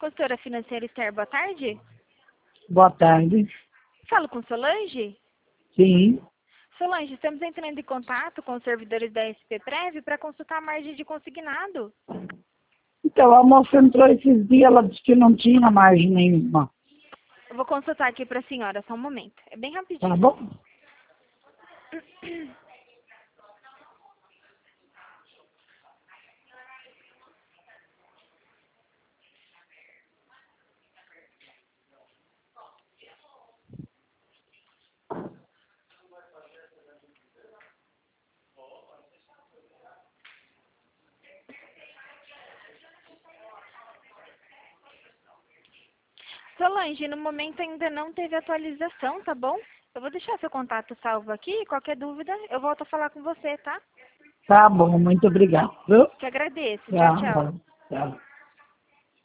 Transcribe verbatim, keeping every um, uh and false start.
Consultora Financeira Esther, boa tarde. Boa tarde. Falo com Solange? Sim. Solange, estamos entrando em contato com os servidores da S P Prev para consultar a margem de consignado. Então, a moça entrou esses dias, ela disse que não tinha margem nenhuma. Eu vou consultar aqui para a senhora, só um momento. É bem rapidinho. Tá bom? Solange, no momento ainda não teve atualização, tá bom? Eu vou deixar seu contato salvo aqui. Qualquer dúvida, eu volto a falar com você, tá? Tá bom, muito obrigado. Viu? Te agradeço. Tchau, tchau. Tchau. Tchau.